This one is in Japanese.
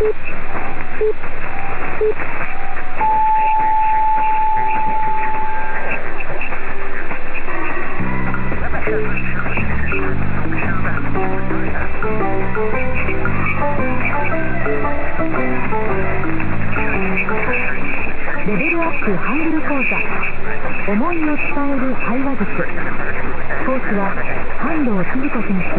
レベルアップハングル講座、思いを伝える会話術。講師は半藤千鶴子先生。